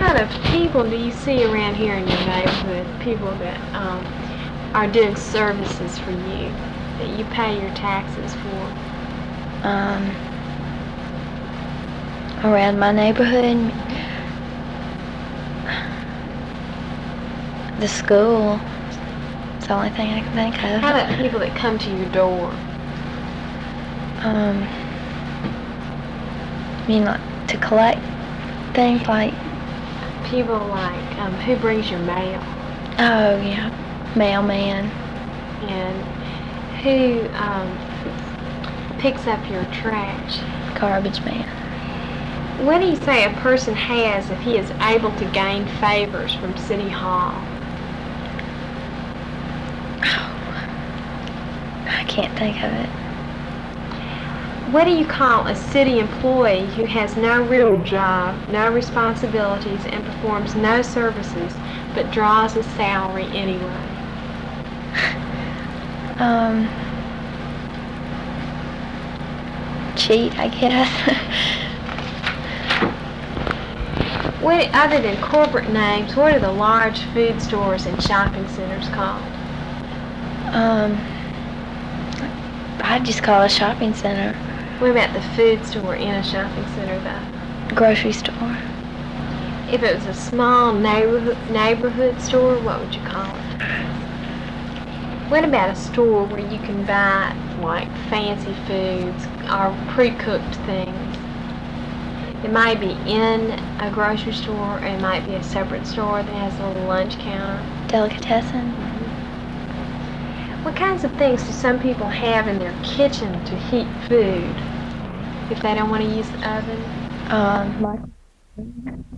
kind of people do you see around here in your neighborhood? People that are doing services for you that you pay your taxes for? Around my neighborhood, the school. It's the only thing I can think of. How about people that come to your door? I mean, like, to collect things like... People like, who brings your mail? Oh, yeah. Mailman. And who picks up your trash? Garbage man. What do you say a person has if he is able to gain favors from City Hall? Oh, I can't think of it. What do you call a city employee who has no real job, no responsibilities, and performs no services, but draws a salary anyway? Cheat, I guess. What, other than corporate names, what are the large food stores and shopping centers called? I'd just call it a shopping center. What about the food store in a shopping center, though? Grocery store. If it was a small neighborhood store, what would you call it? What about a store where you can buy, like, fancy foods or pre-cooked things? It might be in a grocery store, or it might be a separate store that has a little lunch counter. Delicatessen. What kinds of things do some people have in their kitchen to heat food if they don't want to use the oven? Microwave.